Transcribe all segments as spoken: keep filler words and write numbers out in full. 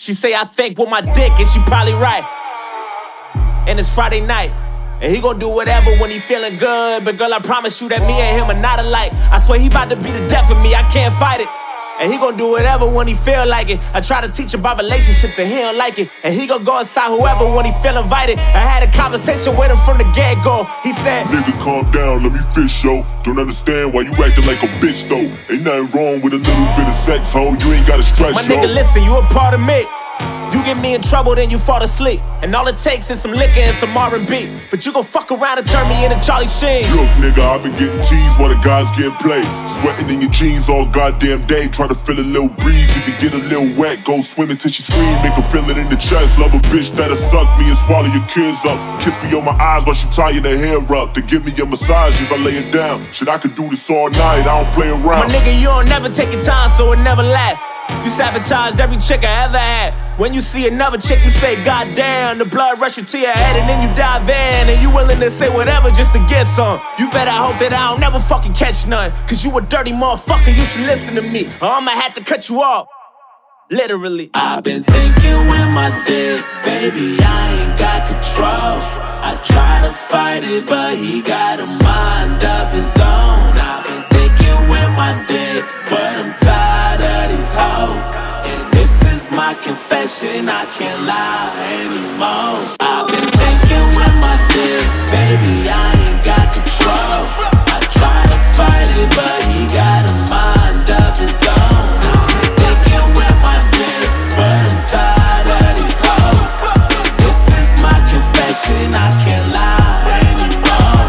She say I think with my dick, and she probably right. And it's Friday night, and he gon' do whatever when he feeling good. But girl, I promise you that me and him are not alike. I swear he about to be the death of me, I can't fight it. And he gon' do whatever when he feel like it. I try to teach him about relationships and he don't like it. And he gon' go inside whoever when he feel invited. I had a conversation with him from the get-go. He said, nigga, calm down, let me fish, yo. Don't understand why you acting like a bitch, though. Ain't nothing wrong with a little bit of sex, ho. You ain't gotta stress, my yo. nigga, listen, you a part of me. You get me in trouble, then you fall asleep. And all it takes is some liquor and some R and B. But you gon' fuck around and turn me into Charlie Sheen. Look, nigga, I've been getting teased while the guys getting played. Sweating in your jeans all goddamn day. Try to feel a little breeze, if you get a little wet. Go swimming till she scream, make her feel it in the chest. Love a bitch that'll suck me and swallow your kids up. Kiss me on my eyes while she tying her hair up. To give me your massages, I lay it down. Shit, I could do this all night, I don't play around. My nigga, you don't never take your time, so it never lasts. You sabotaged every chick I ever had. When you see another chick, you say, God damn, the blood rushing to your head, and then you dive in, and you willing to say whatever just to get some. You better hope that I don't never fucking catch none. Cause you a dirty motherfucker, you should listen to me, or I'ma have to cut you off. Literally. I've been thinking with my dick, baby, I ain't got control. I try to fight it, but he got a mind of his own. I've been thinking with my dick, but I'm tired of these hoes. And this is my confession, I can't lie anymore. I've been thinking with my dick, baby, I ain't got control. I try to fight it, but he got a mind of his own. I've been thinking with my dick, but I'm tired of these hoes. And this is my confession, I can't lie anymore.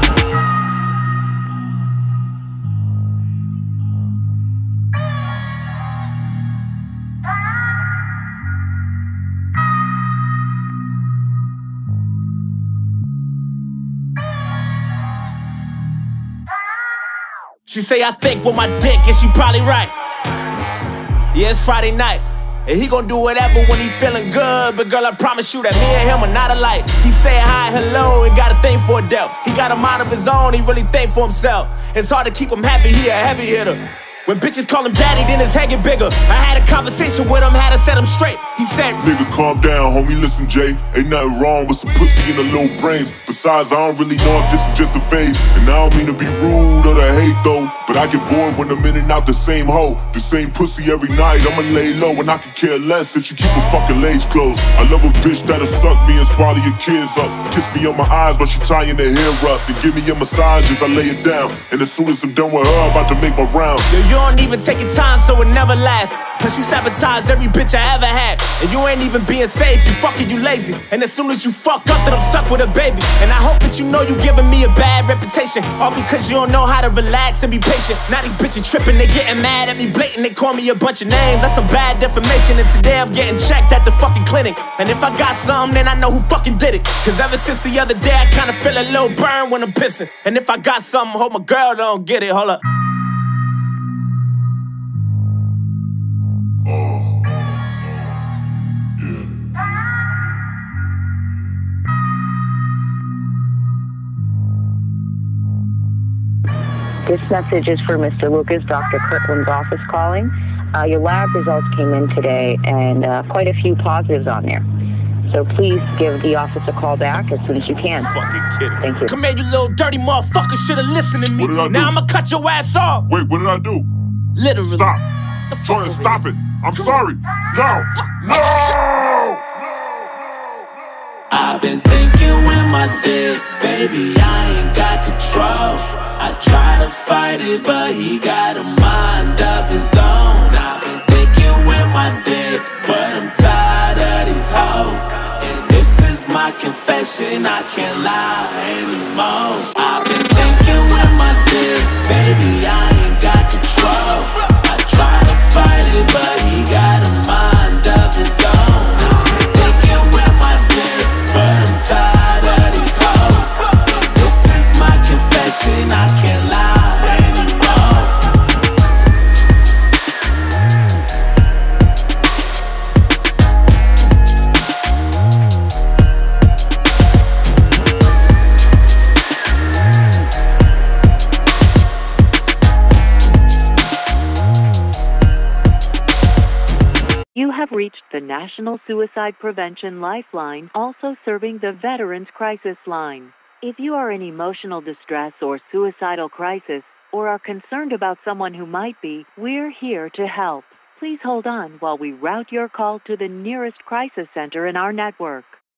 She say I think with my dick, and she probably right. Yeah, it's Friday night, and he gon' do whatever when he feeling good. But girl, I promise you that me and him are not alike. He say hi, hello, and got a thing for Adele. He got a mind of his own, he really think for himself. It's hard to keep him happy, he a heavy hitter. When bitches call him daddy, then his head get bigger. I had a conversation with him, had to set him straight. He said, nigga, calm down, homie, listen, Jay. Ain't nothing wrong with some pussy in the little brains. Besides, I don't really know if this is just a phase. And I don't mean to be rude or to hate, though. But I get bored when I'm in and out the same hoe. The same pussy every night, I'ma lay low. And I could care less if she keep her fucking legs closed. I love a bitch that'll suck me and swallow your kids up. Kiss me on my eyes while she tying her hair up. Then give me your massages, I lay it down. And as soon as I'm done with her, I'm about to make my rounds. You don't even take your time, so it never lasts. Plus you sabotage every bitch I ever had. And you ain't even being safe, you fucking, you lazy. And as soon as you fuck up, then I'm stuck with a baby. And I hope that you know you giving me a bad reputation. All because you don't know how to relax and be patient. Now these bitches tripping, they getting mad at me blatant. They call me a bunch of names, that's some bad defamation. And today I'm getting checked at the fucking clinic. And if I got something, then I know who fucking did it. Cause ever since the other day, I kinda feel a little burn when I'm pissing. And if I got something, hope my girl don't get it, hold up. This message is for Mister Lucas, Doctor Kirkland's office calling. Uh, your lab results came in today, and uh, quite a few positives on there. So please give the office a call back as soon as you can. Fucking kidding. Thank you. Come here, you little dirty motherfucker, should've listened to me. What did I do? Now I'ma cut your ass off. Wait, what did I do? Literally. Stop. The fuck Jordan, over stop here. it. I'm sorry. No. No! I've been thinking with my dick, baby, I ain't got control. I try to fight it, but he got a mind of his own. I've been thinking with my dick, but I'm tired of these hoes. And this is my confession, I can't lie anymore. I've been thinking with my dick, baby, I ain't got control. I try to fight it, but he got a mind of his own. I've been thinking with my dick, but I'm tired of these hoes. And this is my confession, I can't lie anymore. reached the National Suicide Prevention Lifeline, also serving the Veterans Crisis Line. If you are in emotional distress or suicidal crisis, or are concerned about someone who might be, we're here to help. Please hold on while we route your call to the nearest crisis center in our network.